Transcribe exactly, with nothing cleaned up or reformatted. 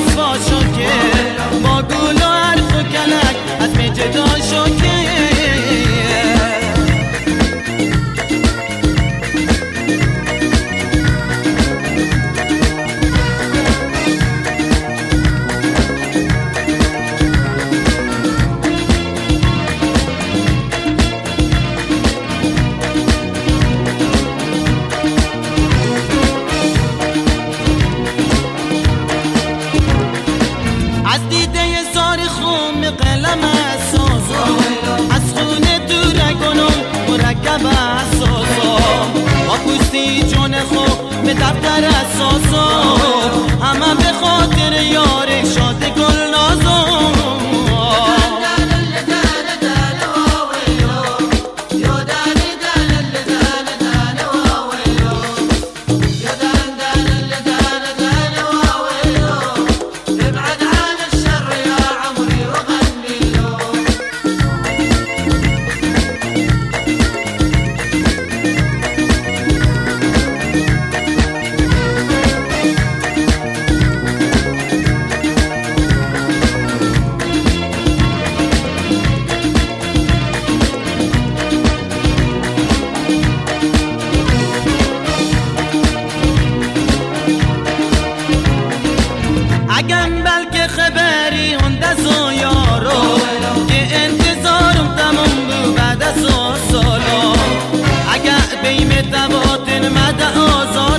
رسوا شو که با گول و حرف و کلک از می جدا شو که از دیده زار خون قلم سازم از خونه دور گنم مرکب اساسم با پوستی جون خوب به دفتر اساسم همه به خاطر یار شاد گل نازم اگم بلکه خبری هنده زو یارو که انتظارم تمام بو بعد از سالو اگه بیم تباتن مده آزار